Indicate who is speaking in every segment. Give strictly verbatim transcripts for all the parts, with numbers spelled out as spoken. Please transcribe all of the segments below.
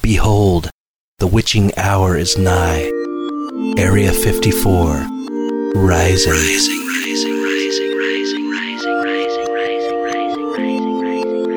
Speaker 1: Behold, the witching hour is nigh. Area fifty-four, rising. Rising, rising, rising, rising, rising, rising, rising, rising, rising, rising,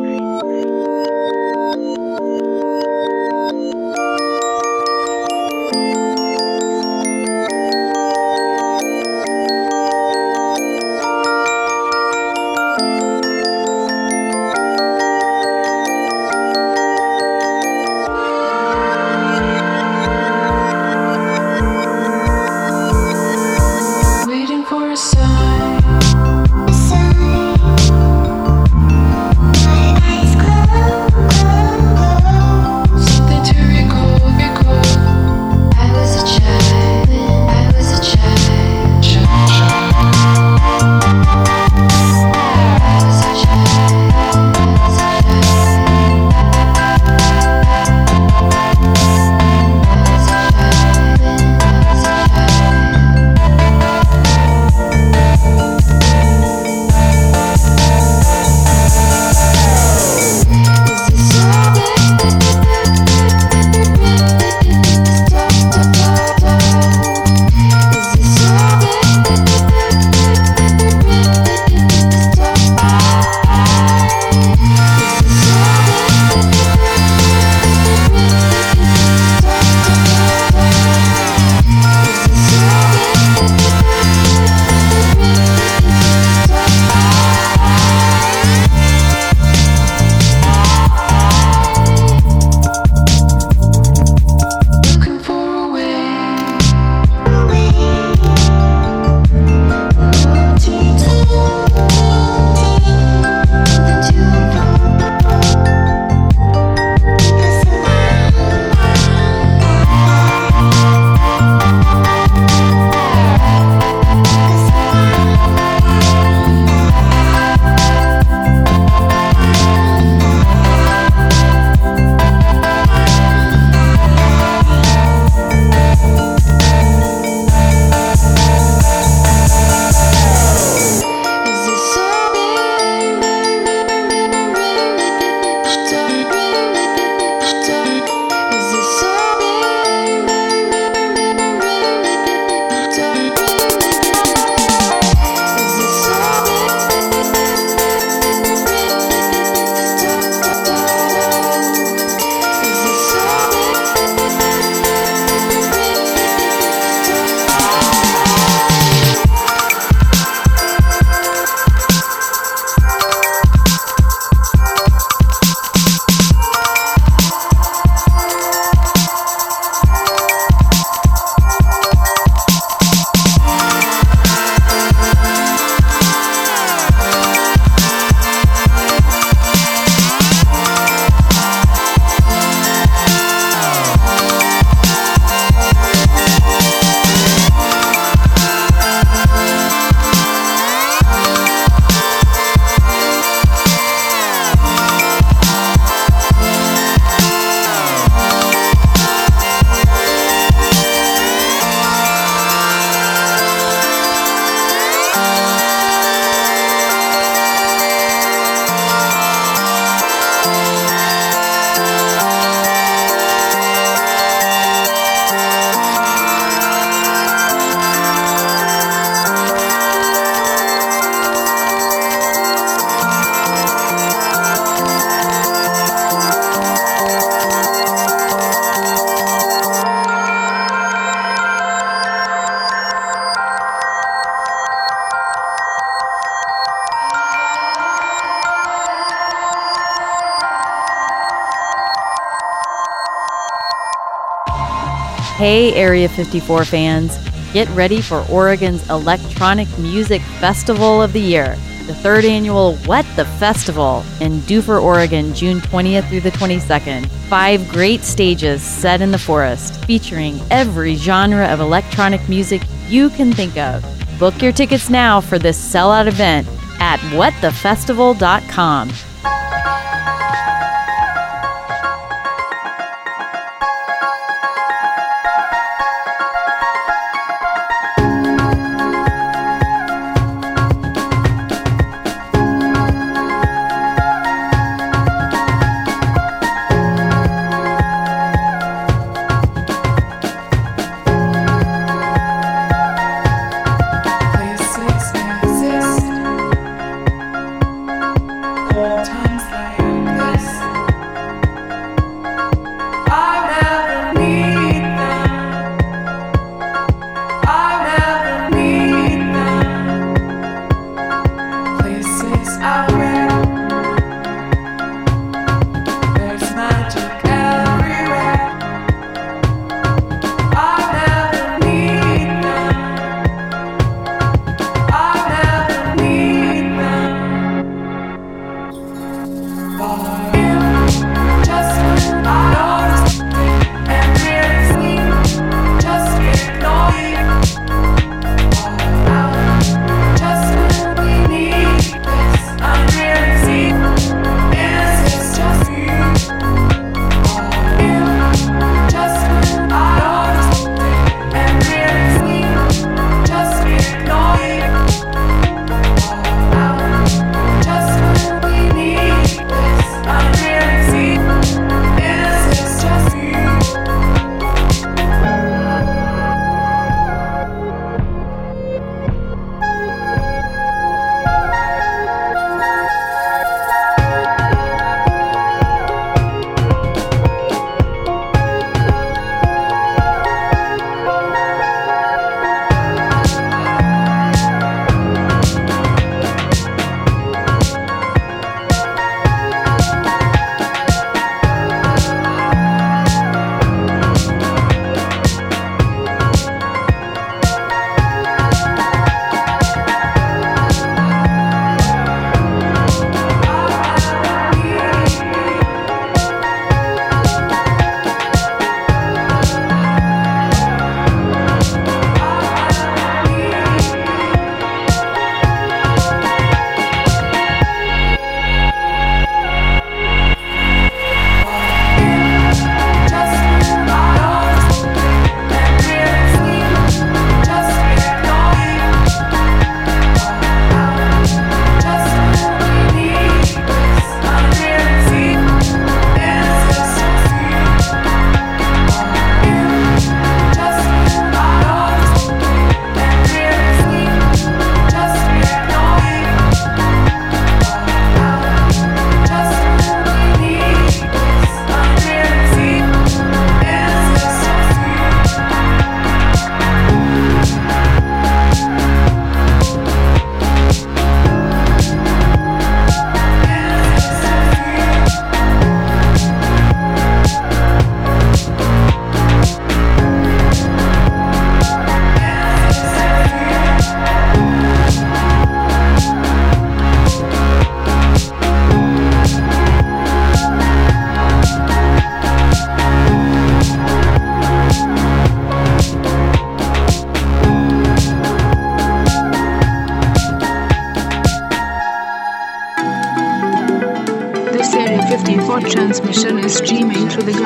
Speaker 2: Hey, Area fifty-four fans, get ready for Oregon's Electronic Music Festival of the Year, the third annual What the Festival in Dufur, Oregon, June twentieth through the twenty-second. Five great stages set in the forest, featuring every genre of electronic music you can think of. Book your tickets now for this sellout event at what the festival dot com.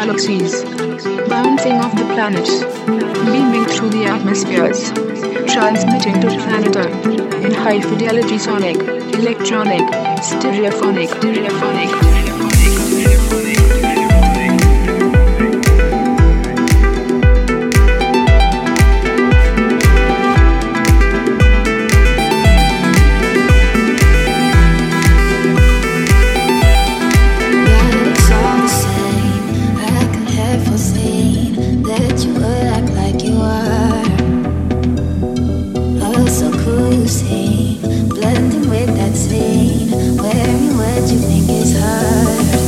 Speaker 3: galaxies, bouncing off the planets, beaming through the atmospheres, transmitting to planet Earth in high fidelity sonic, electronic, stereophonic, stereophonic, stereophonic, stereophonic.
Speaker 4: Blending with that scene, wearing what you think is hard.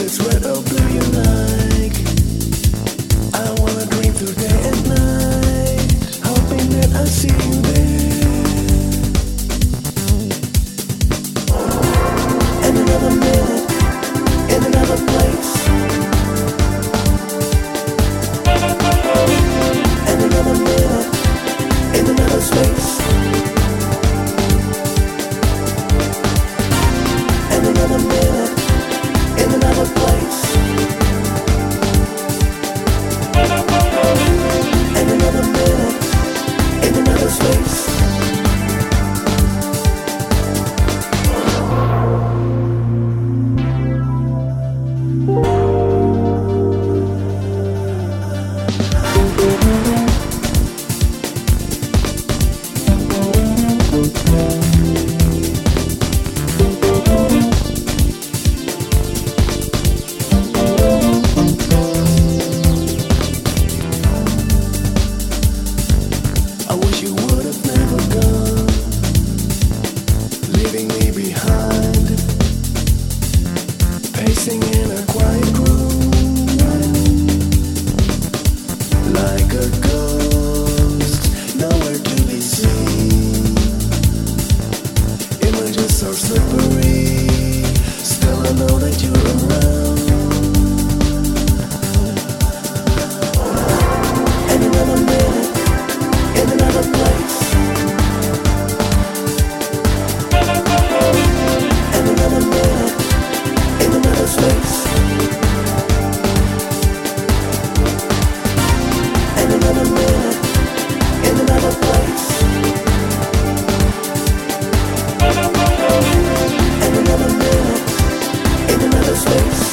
Speaker 5: Space.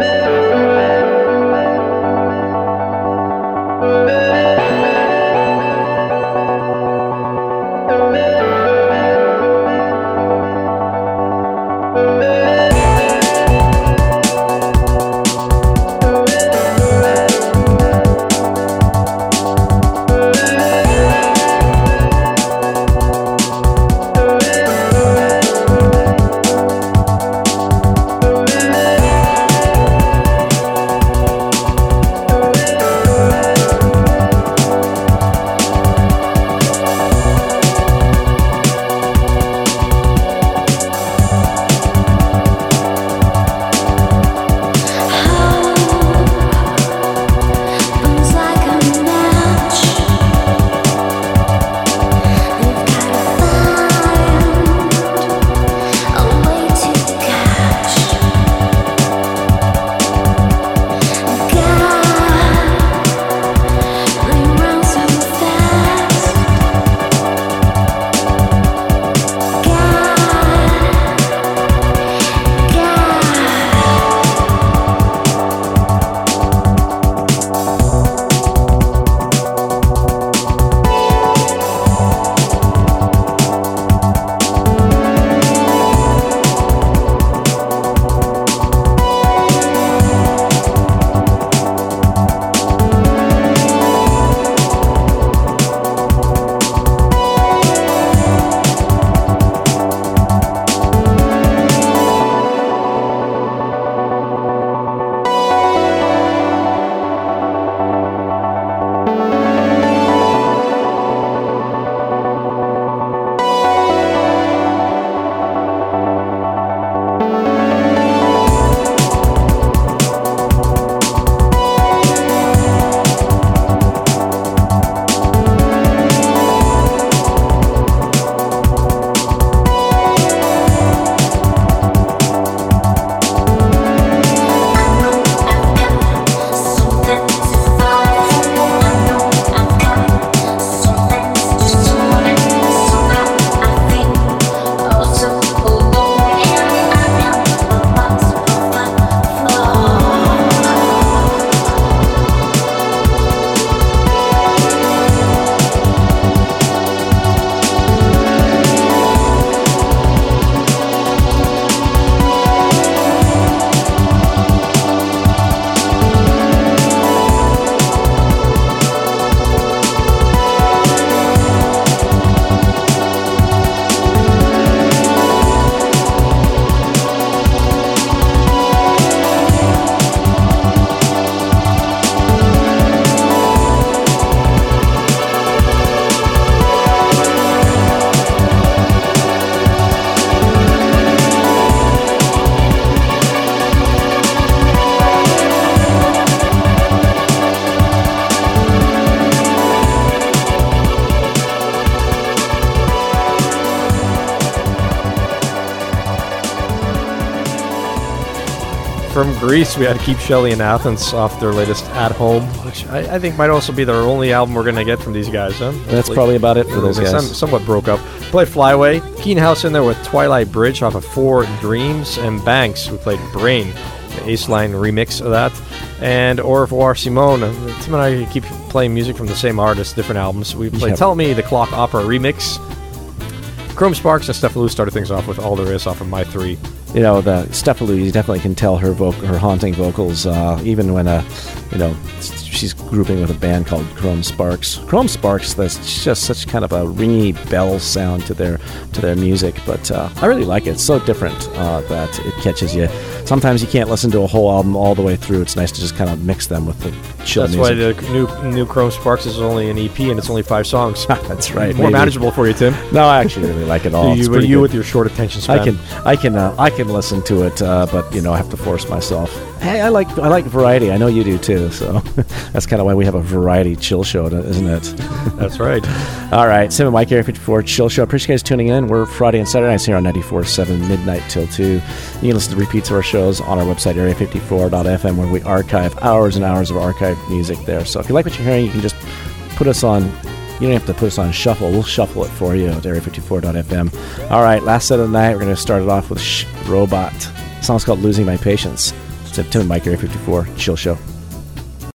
Speaker 5: From Greece, we had Keep Shelley in Athens off their latest At Home, which I, I think might also be their only album we're going to get from these guys. Huh?
Speaker 6: That's Hopefully. Probably about it for those
Speaker 5: they
Speaker 6: guys.
Speaker 5: Some, somewhat broke up. Played Flyway, Keen House in there with Twilight Bridge off of Four Dreams, and Banks, who played Brain, the Ace Line remix of that. And Au revoir, Simone. Tim and I keep playing music from the same artist, different albums. We played yep. Tell Me, the Clock Opera remix. Chrome Sparks and Stephalou started things off with All There Is off of My three.
Speaker 6: You know, the Stephalou, you definitely can tell her voc- her haunting vocals, uh, even when, uh, you know, she's grouping with a band called Chrome Sparks. Chrome Sparks, that's just such kind of a ringy bell sound to their to their music, but uh, I really like it. It's so different uh, that it catches you. Sometimes you can't listen to a whole album all the way through. It's nice to just kind of mix them with the chill
Speaker 5: That's
Speaker 6: music.
Speaker 5: That's why the new new Chrome Sparks is only an E P and it's only five songs.
Speaker 6: That's right.
Speaker 5: More maybe. Manageable for you, Tim.
Speaker 6: No, I actually really like it all.
Speaker 5: you,
Speaker 6: it's pretty
Speaker 5: you
Speaker 6: good.
Speaker 5: with your short attention span.
Speaker 6: I can, I can, uh, I can listen to it, uh, but you know, I have to force myself. Hey, I like, I like variety. I know you do too. So that's kind of why we have a variety chill show, isn't it?
Speaker 5: That's right.
Speaker 6: All right, Sam and Mike, Area fifty-four Chill Show. Appreciate you guys tuning in. We're Friday and Saturday nights here on ninety-four point seven, midnight till two. You can listen to repeats of our shows on our website, area fifty-four dot f m, where we archive hours and hours of archived music there. So if you like what you're hearing, you can just put us on. You don't have to put us on shuffle. We'll shuffle it for you at area fifty-four dot f m. All right, last set of the night, we're going to start it off with Shh Robot. The song's called Losing My Patience. So Tim and Mike, Area fifty-four, chill show.